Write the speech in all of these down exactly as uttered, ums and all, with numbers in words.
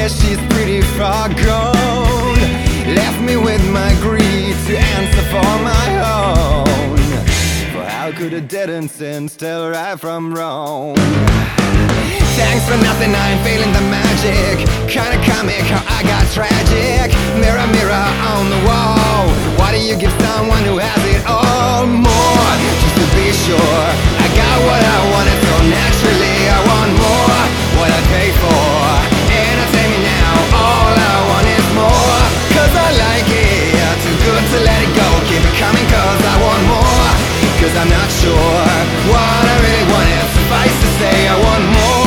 guess she's pretty far gone. Left me with my greed to answer for my own. For how could a dead-end sense tell right from wrong? Thanks for nothing, I'm feeling the magic. Kinda comic how I got tragic. Mirror, mirror on the wall, why do you give someone who has it all more? Just to be sure, I got what I wanted, so naturally I want more. What I pay for, entertain me now, all I want is more. Cause I like it, too good to let it go. Keep it coming cause I want more. Cause I'm not sure what I really want, it suffice to say I want more.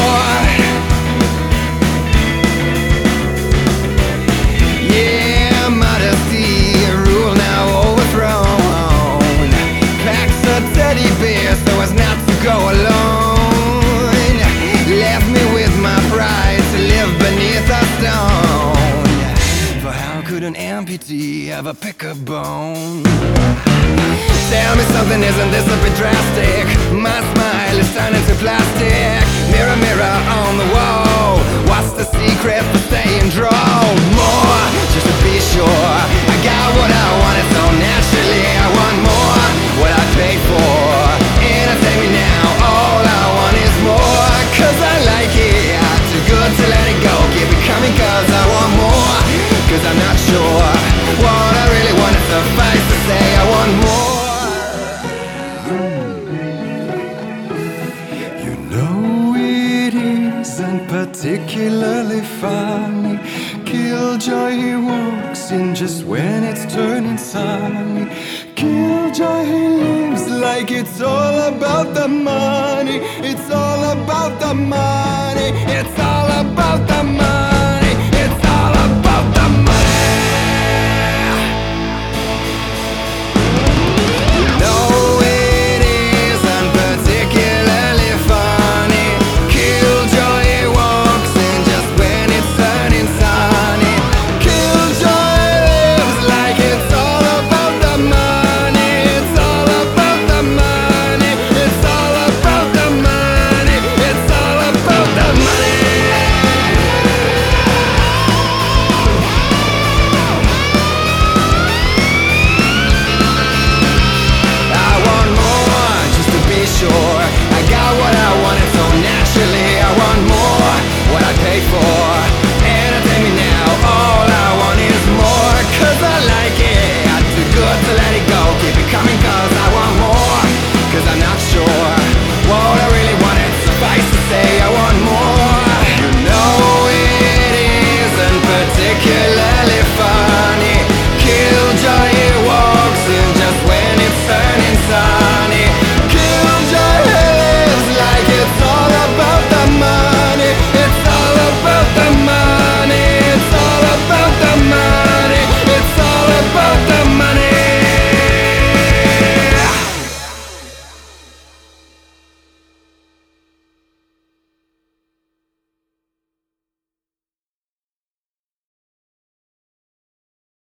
Yeah, modesty, rule now overthrown. Packs a teddy bear so as not to go alone. Left me with my pride to live beneath a stone. For how could an amputee ever pick a bone? Tell me something, isn't this a bit drastic? My smile is turning to plastic. Mirror, mirror on the wall, what's the secret for staying draw? More, just to be sure, I got what I wanted, so naturally I want more. What I paid for, entertain me now, all I want is more. Cause I like it, too good to let it go. Keep it coming cause I want more. Cause I'm not sure what I really want, it suffice to say I want more. You know it isn't particularly funny. Killjoy, he walks in just when it's turning sunny. Killjoy, he lives like it's all about the money. It's all about the money.